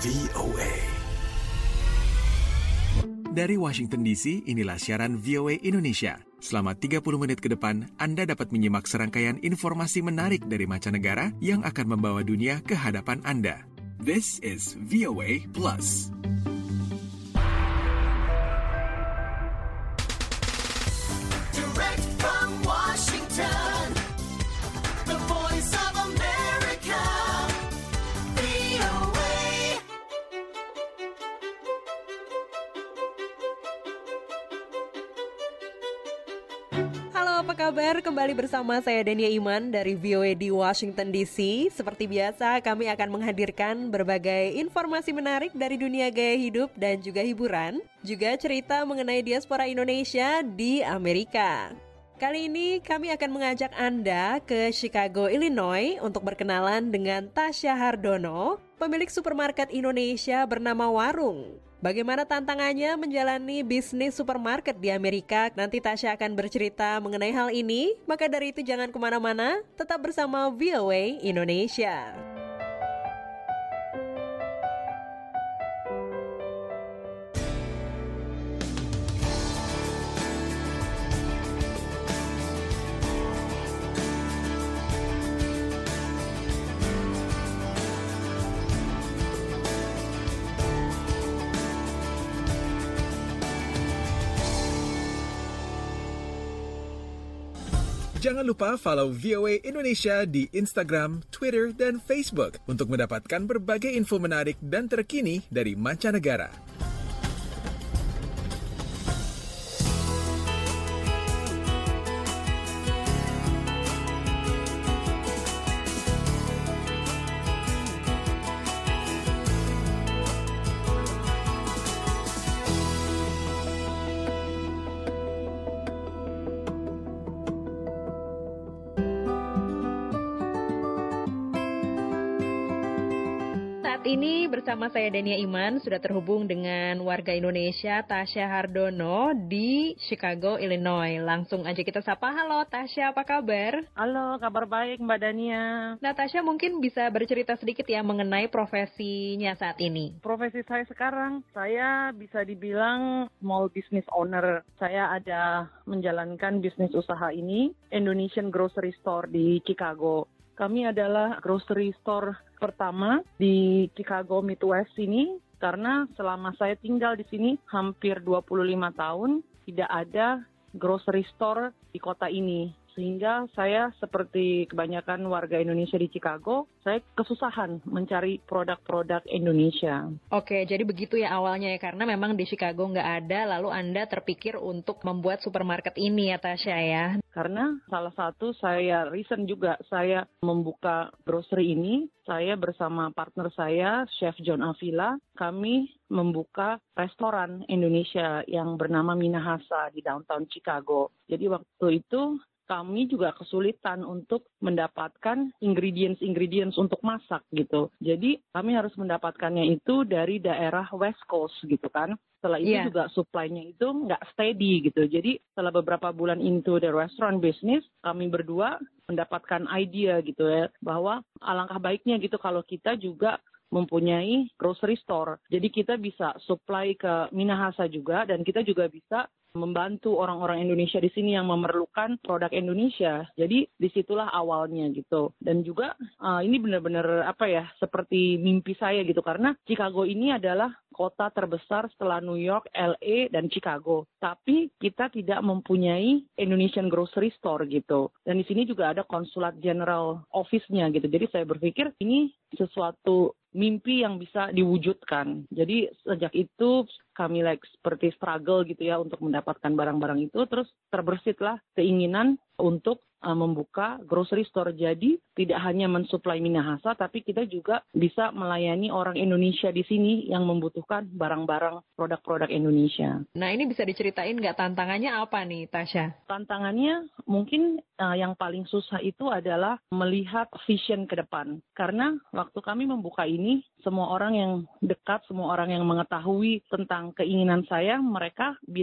VOA. Dari Washington DC, inilah siaran VOA Indonesia. Selama 30 menit ke depan, Anda dapat menyimak serangkaian informasi menarik dari mancanegara yang akan membawa dunia ke hadapan Anda. This is VOA Plus. Direct from Washington, the voice of America, VOA. Halo, apa kabar? Kembali bersama saya Dania Iman dari VOA di Washington DC. Seperti biasa, kami akan menghadirkan berbagai informasi menarik dari dunia gaya hidup dan juga hiburan, juga cerita mengenai diaspora Indonesia di Amerika. Kali ini kami akan mengajak Anda ke Chicago, Illinois untuk berkenalan dengan Tasya Hardono, pemilik supermarket Indonesia bernama Warung. Bagaimana tantangannya menjalani bisnis supermarket di Amerika? Nanti Tasya akan bercerita mengenai hal ini. Maka dari itu jangan kemana-mana, tetap bersama VOA Indonesia. Jangan lupa follow VOA Indonesia di Instagram, Twitter, dan Facebook untuk mendapatkan berbagai info menarik dan terkini dari mancanegara. Saat ini bersama saya Dania Iman sudah terhubung dengan warga Indonesia Tasya Hardono di Chicago, Illinois. Langsung aja kita sapa. Halo Tasya, apa kabar? Halo, kabar baik Mbak Dania. Nah Tasya mungkin bisa bercerita sedikit ya mengenai profesinya saat ini. Profesi saya sekarang, saya bisa dibilang small business owner. Saya ada menjalankan bisnis usaha ini, Indonesian Grocery Store di Chicago. Kami adalah grocery store pertama di Chicago Midwest ini karena selama saya tinggal di sini hampir 25 tahun tidak ada grocery store di kota ini. Sehingga saya seperti kebanyakan warga Indonesia di Chicago, saya kesusahan mencari produk-produk Indonesia. Oke, jadi begitu ya awalnya ya, karena memang di Chicago nggak ada, lalu Anda terpikir untuk membuat supermarket ini ya Tasya ya? Karena salah satu saya reason juga saya membuka grocery ini, saya bersama partner saya, Chef John Avila, kami membuka restoran Indonesia yang bernama Minahasa di downtown Chicago. Jadi waktu itu kami juga kesulitan untuk mendapatkan ingredients untuk masak gitu. Jadi kami harus mendapatkannya itu dari daerah West Coast gitu kan. Setelah itu juga supply-nya itu nggak steady gitu. Jadi setelah beberapa bulan into the restaurant business, kami berdua mendapatkan idea gitu ya, bahwa alangkah baiknya gitu kalau kita juga mempunyai grocery store. Jadi kita bisa supply ke Minahasa juga dan kita juga bisa membantu orang-orang Indonesia di sini yang memerlukan produk Indonesia. Jadi disitulah awalnya gitu. Dan juga ini benar-benar seperti mimpi saya gitu karena Chicago ini adalah kota terbesar setelah New York, LA, dan Chicago. Tapi kita tidak mempunyai Indonesian grocery store gitu. Dan di sini juga ada konsulat general office-nya gitu. Jadi saya berpikir ini sesuatu mimpi yang bisa diwujudkan. Jadi sejak itu kami seperti struggle gitu ya untuk mendapatkan barang-barang itu. Terus terbersitlah keinginan untuk membuka grocery store. Jadi tidak hanya mensuplai Minahasa, tapi kita juga bisa melayani orang Indonesia di sini yang membutuhkan barang-barang produk-produk Indonesia. Nah ini bisa diceritain nggak tantangannya apa nih Tasya? Tantangannya mungkin yang paling susah itu adalah melihat vision ke depan. Karena waktu kami membuka ini, semua orang yang dekat, semua orang yang mengetahui tentang keinginan saya, mereka bilang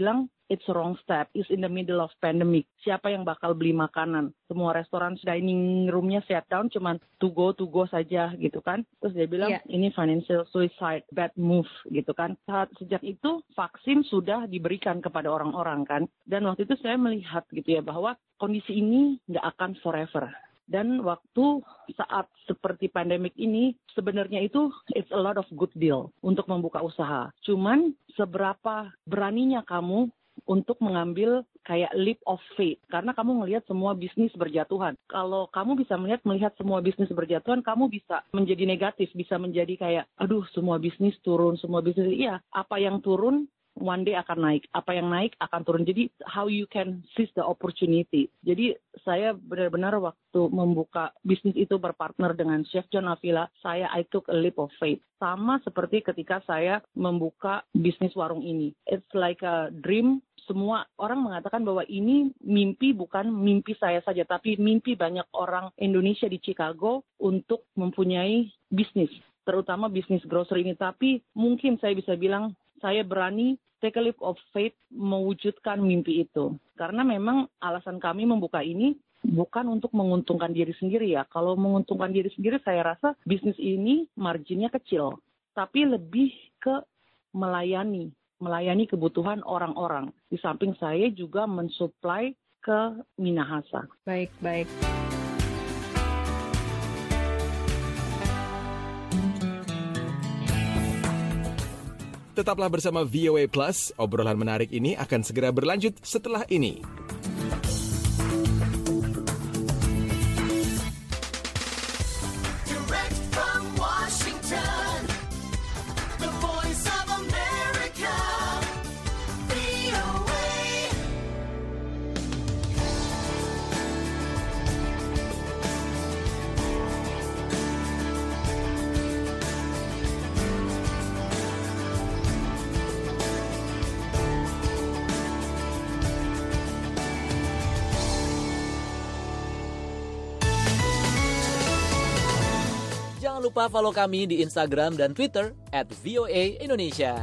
it's wrong step. It's in the middle of pandemic. Siapa yang bakal beli makanan? Semua restoran dining room-nya shut down, cuman to go saja gitu kan. Terus dia bilang, ini financial suicide, bad move gitu kan. Sejak itu vaksin sudah diberikan kepada orang-orang kan. Dan waktu itu saya melihat gitu ya bahwa kondisi ini nggak akan forever. Dan waktu saat seperti pandemik ini, sebenarnya itu it's a lot of good deal untuk membuka usaha. Cuman seberapa beraninya kamu untuk mengambil kayak leap of faith. Karena kamu ngelihat semua bisnis berjatuhan. Kalau kamu bisa melihat semua bisnis berjatuhan, kamu bisa menjadi negatif, bisa menjadi kayak, aduh semua bisnis turun, iya, apa yang turun, one day akan naik. Apa yang naik akan turun. Jadi how you can seize the opportunity. Jadi saya benar-benar waktu membuka bisnis itu berpartner dengan Chef John Avila, I took a leap of faith. Sama seperti ketika saya membuka bisnis warung ini. It's like a dream. Semua orang mengatakan bahwa ini mimpi, bukan mimpi saya saja, tapi mimpi banyak orang Indonesia di Chicago untuk mempunyai bisnis, terutama bisnis grocery ini. Tapi mungkin saya bisa bilang, saya berani take a leap of faith mewujudkan mimpi itu. Karena memang alasan kami membuka ini bukan untuk menguntungkan diri sendiri ya. Kalau menguntungkan diri sendiri saya rasa bisnis ini marginnya kecil. Tapi lebih ke melayani kebutuhan orang-orang. Di samping saya juga mensuplai ke Minahasa. Baik. Tetaplah bersama VOA Plus, obrolan menarik ini akan segera berlanjut setelah ini. Direct from Washington, the voice of America, VOA. Jangan lupa follow kami di Instagram dan Twitter @VOA_Indonesia.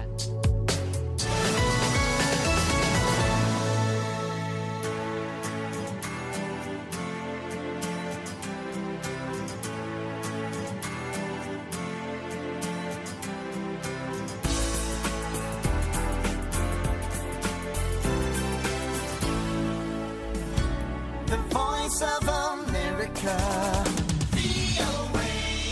The voice of America, VOA.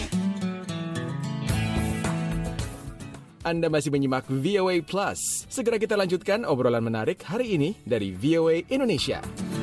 Anda masih menyimak VOA Plus. Segera kita lanjutkan obrolan menarik hari ini dari VOA Indonesia.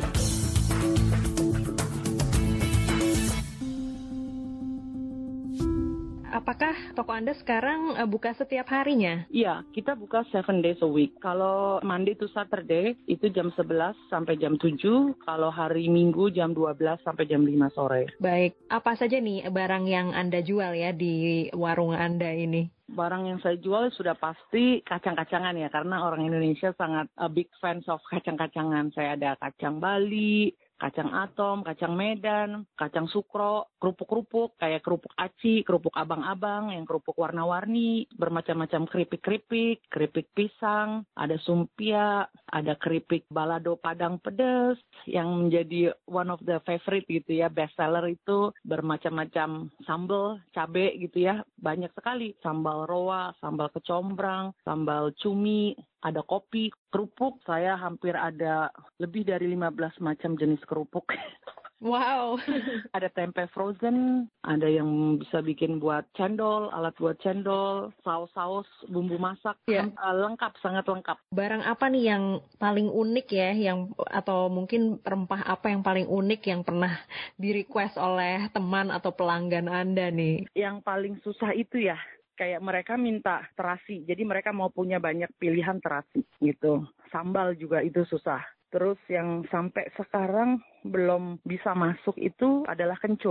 Apakah toko Anda sekarang buka setiap harinya? Iya, kita buka 7 days a week. Kalau Monday to Saturday itu jam 11 sampai jam 7. Kalau hari Minggu jam 12 sampai jam 5 sore. Baik, apa saja nih barang yang Anda jual ya di warung Anda ini? Barang yang saya jual sudah pasti kacang-kacangan ya, karena orang Indonesia sangat big fans of kacang-kacangan. Saya ada kacang Bali, kacang atom, kacang Medan, kacang sukro, kerupuk-kerupuk, kayak kerupuk aci, kerupuk abang-abang, yang kerupuk warna-warni, bermacam-macam keripik-keripik, keripik pisang, ada sumpia, ada keripik balado Padang pedas, yang menjadi one of the favorite gitu ya, best seller itu bermacam-macam sambal, cabe gitu ya, banyak sekali. Sambal roa, sambal kecombrang, sambal cumi, ada kopi, kerupuk. Saya hampir ada lebih dari 15 macam jenis kerupuk. Wow. Ada tempe frozen, ada yang bisa bikin buat cendol, alat buat cendol, saus-saus, bumbu masak, Ya. Lengkap, sangat lengkap. Barang apa nih yang paling unik ya, atau mungkin rempah apa yang paling unik yang pernah di-request oleh teman atau pelanggan Anda nih? Yang paling susah itu ya, kayak mereka minta terasi, jadi mereka mau punya banyak pilihan terasi gitu. Sambal juga itu susah. Terus yang sampai sekarang belum bisa masuk itu adalah kencur.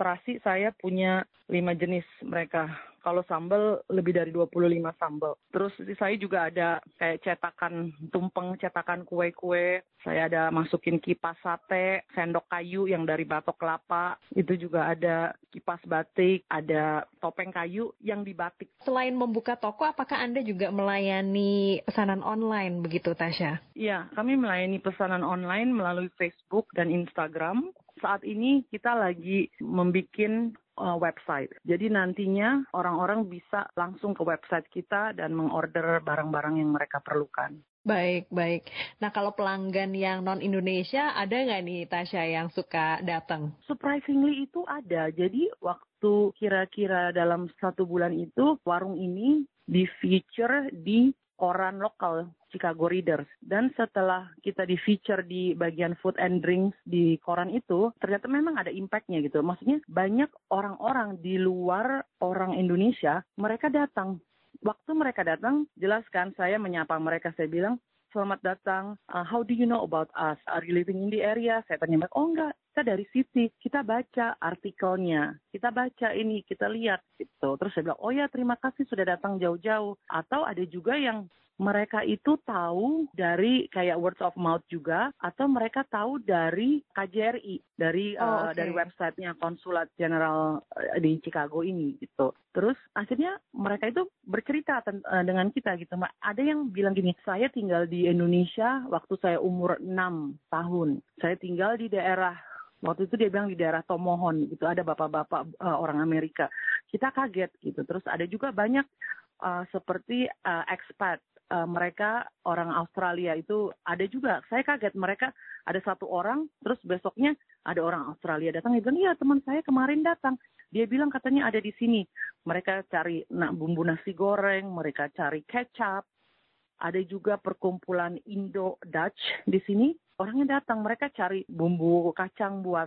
terasi saya punya 5 jenis mereka. Kalau sambal lebih dari 25 sambal. Terus saya juga ada kayak cetakan tumpeng, cetakan kue-kue. Saya ada masukin kipas sate, sendok kayu yang dari batok kelapa. Itu juga ada kipas batik, ada topeng kayu yang dibatik. Selain membuka toko, apakah Anda juga melayani pesanan online begitu, Tasya? Iya, kami melayani pesanan online melalui Facebook dan Instagram. Saat ini kita lagi membuat website. Jadi nantinya orang-orang bisa langsung ke website kita dan mengorder barang-barang yang mereka perlukan. Baik. Nah, kalau pelanggan yang non-Indonesia, ada nggak nih, Tasya, yang suka datang? Surprisingly itu ada. Jadi waktu kira-kira dalam 1 bulan itu, warung ini di-feature di koran lokal Chicago Readers. Dan setelah kita di-feature di bagian food and drinks di koran itu, ternyata memang ada impact-nya gitu. Maksudnya banyak orang-orang di luar orang Indonesia, mereka datang. Waktu mereka datang, jelaskan saya menyapa mereka, saya bilang, selamat datang, how do you know about us? Are you living in the area? Saya tanya mereka, oh enggak, kita dari sini, kita baca artikelnya, kita baca ini, kita lihat gitu. Terus saya bilang, oh ya terima kasih sudah datang jauh-jauh. Atau ada juga yang mereka itu tahu dari kayak word of mouth juga, atau mereka tahu dari KJRI, dari websitenya Konsulat Jenderal di Chicago ini gitu. Terus akhirnya mereka itu bercerita dengan kita gitu. Ada yang bilang gini, saya tinggal di Indonesia waktu saya umur 6 tahun. Saya tinggal di daerah, waktu itu dia bilang di daerah Tomohon gitu, ada bapak-bapak orang Amerika. Kita kaget gitu. Terus ada juga banyak seperti expat. Mereka orang Australia itu ada juga. Saya kaget, mereka ada 1 orang, terus besoknya ada orang Australia datang. Dia bilang, iya teman saya kemarin datang. Dia bilang katanya ada di sini. Mereka cari bumbu nasi goreng, mereka cari kecap. Ada juga perkumpulan Indo-Dutch di sini. Orangnya datang, mereka cari bumbu kacang buat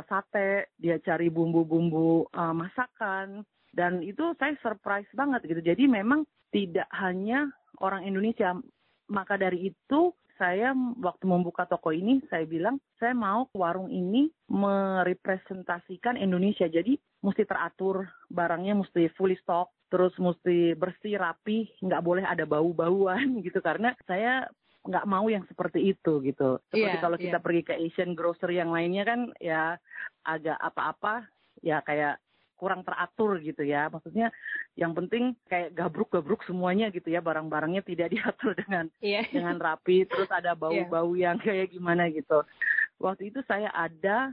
sate, dia cari bumbu-bumbu masakan. Dan itu saya surprise banget gitu. Jadi memang tidak hanya orang Indonesia. Maka dari itu saya waktu membuka toko ini, saya bilang saya mau warung ini merepresentasikan Indonesia. Jadi mesti teratur, barangnya mesti fully stock, terus mesti bersih, rapi, nggak boleh ada bau-bauan gitu. Karena saya nggak mau yang seperti itu gitu. Seperti kalau kita pergi ke Asian grocery yang lainnya kan ya agak apa-apa, ya kayak kurang teratur gitu ya. Maksudnya yang penting kayak gabruk-gabruk semuanya gitu ya. Barang-barangnya tidak diatur dengan rapi. Terus ada bau-bau yang kayak gimana gitu. Waktu itu saya ada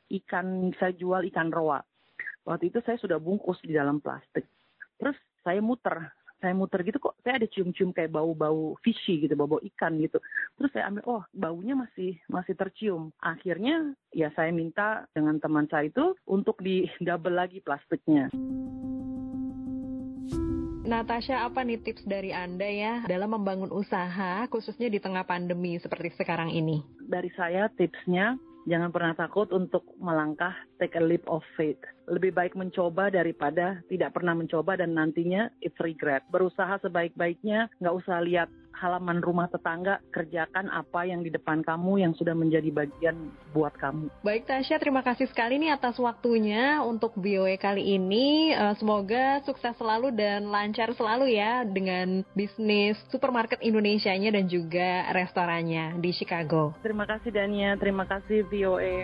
saya jual ikan roa. Waktu itu saya sudah bungkus di dalam plastik. Terus saya muter gitu, kok saya ada cium-cium kayak bau-bau fishy gitu, bau-bau ikan gitu. Terus saya ambil, oh baunya masih tercium. Akhirnya ya saya minta dengan teman saya itu untuk di double lagi plastiknya. Natasha, apa nih tips dari Anda ya dalam membangun usaha khususnya di tengah pandemi seperti sekarang ini? Dari saya tipsnya, jangan pernah takut untuk melangkah, take a leap of faith. Lebih baik mencoba daripada tidak pernah mencoba dan nantinya it's regret. Berusaha sebaik-baiknya, nggak usah lihat halaman rumah tetangga, kerjakan apa yang di depan kamu yang sudah menjadi bagian buat kamu. Baik Tasya, terima kasih sekali nih atas waktunya untuk VOA kali ini. Semoga sukses selalu dan lancar selalu ya dengan bisnis supermarket Indonesianya dan juga restorannya di Chicago. Terima kasih Dania, terima kasih VOA.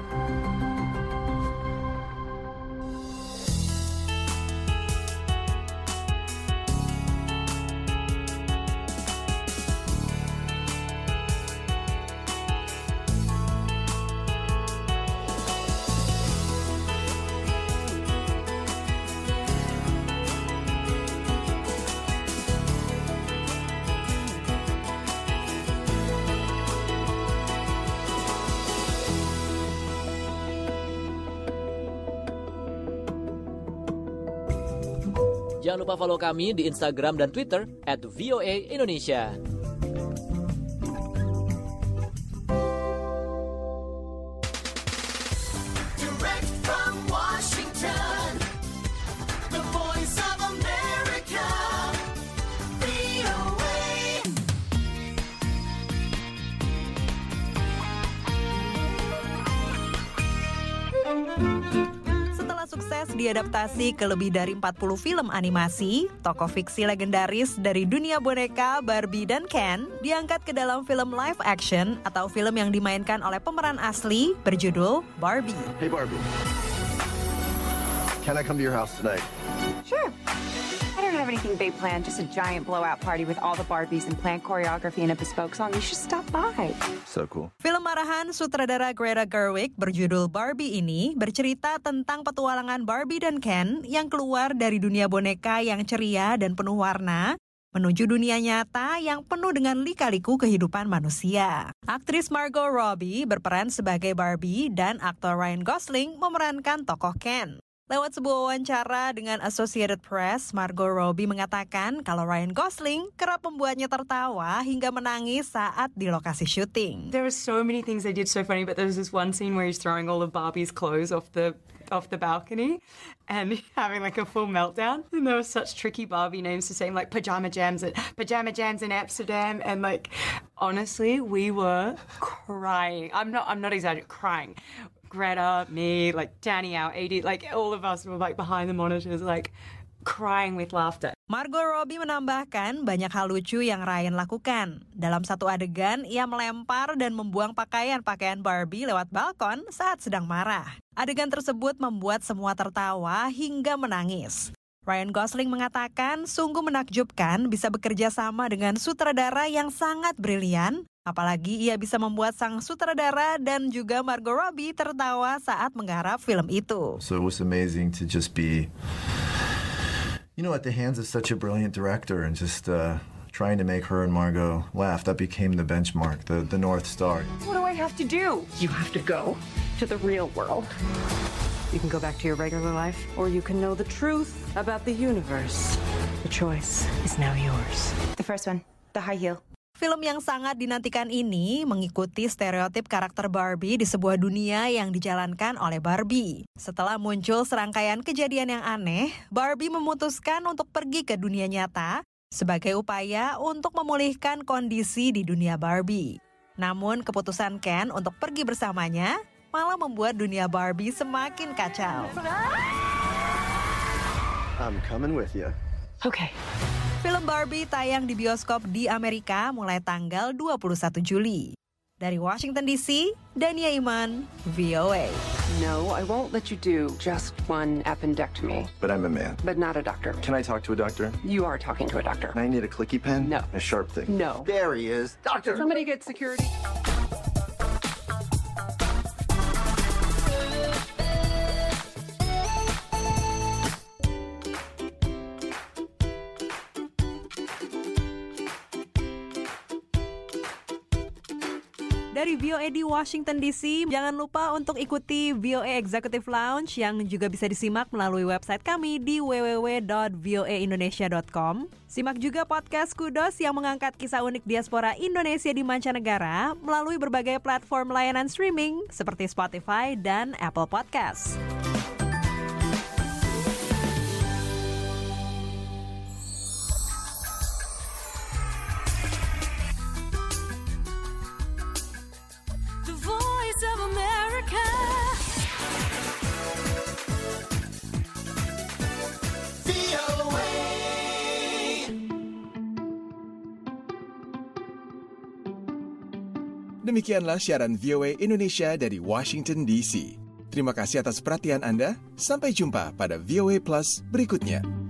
Jangan lupa follow kami di Instagram dan Twitter @VOA_Indonesia. Direct from Washington, the voice of America, VOA. sukses diadaptasi ke lebih dari 40 film animasi, tokoh fiksi legendaris dari dunia boneka Barbie dan Ken diangkat ke dalam film live action atau film yang dimainkan oleh pemeran asli berjudul Barbie. Hey, Barbie. Can I come to your house tonight? Sure. I don't have anything big planned, just a giant blowout party with all the Barbies and planned choreography and a bespoke song. You should stop by. So cool. Film marahan sutradara Greta Gerwig berjudul Barbie ini bercerita tentang petualangan Barbie dan Ken yang keluar dari dunia boneka yang ceria dan penuh warna menuju dunia nyata yang penuh dengan lika-liku kehidupan manusia. Aktris Margot Robbie berperan sebagai Barbie dan aktor Ryan Gosling memerankan tokoh Ken. Lewat sebuah wawancara dengan Associated Press, Margot Robbie mengatakan kalau Ryan Gosling kerap membuatnya tertawa hingga menangis saat di lokasi syuting. There were so many things they did so funny, but there was this one scene where he's throwing all of Barbie's clothes off the balcony and having like a full meltdown. And there were such tricky Barbie names to say, like Pajama Jams in Amsterdam, and like honestly, we were crying. I'm not exaggerating, crying. Greta, me, like Danny, our AD, like all of us were like behind the monitors, like crying with laughter. Margot Robbie menambahkan banyak hal lucu yang Ryan lakukan. Dalam satu adegan, ia melempar dan membuang pakaian Barbie lewat balkon saat sedang marah. Adegan tersebut membuat semua tertawa hingga menangis. Ryan Gosling mengatakan sungguh menakjubkan bisa bekerja sama dengan sutradara yang sangat brilian, apalagi ia bisa membuat sang sutradara dan juga Margot Robbie tertawa saat menggarap film itu. So it was amazing to just be, at the hands of such a brilliant director and just trying to make her and Margot laugh. That became the benchmark, the North Star. What do I have to do? You have to go to the real world. You can go back to your regular life, or you can know the truth about the universe. The choice is now yours. The first one, the high heel. Film yang sangat dinantikan ini mengikuti stereotip karakter Barbie di sebuah dunia yang dijalankan oleh Barbie. Setelah muncul serangkaian kejadian yang aneh, Barbie memutuskan untuk pergi ke dunia nyata sebagai upaya untuk memulihkan kondisi di dunia Barbie. Namun keputusan Ken untuk pergi bersamanya malah membuat dunia Barbie semakin kacau. I'm coming with you. Okay. Film Barbie tayang di bioskop di Amerika mulai tanggal 21 Juli. Dari Washington DC, Dania Iman, VOA. No, I won't let you do just one appendectomy. But I'm a man. But not a doctor. Can I talk to a doctor? You are talking to a doctor. I need a clicky pen? No. A sharp thing? No. There he is. Doctor! Somebody get security. Dari VOA di Washington DC, jangan lupa untuk ikuti VOA Executive Lounge yang juga bisa disimak melalui website kami di www.voaindonesia.com. Simak juga podcast Kudos yang mengangkat kisah unik diaspora Indonesia di mancanegara melalui berbagai platform layanan streaming seperti Spotify dan Apple Podcasts. Demikianlah siaran VOA Indonesia dari Washington DC. Terima kasih atas perhatian Anda. Sampai jumpa pada VOA Plus berikutnya.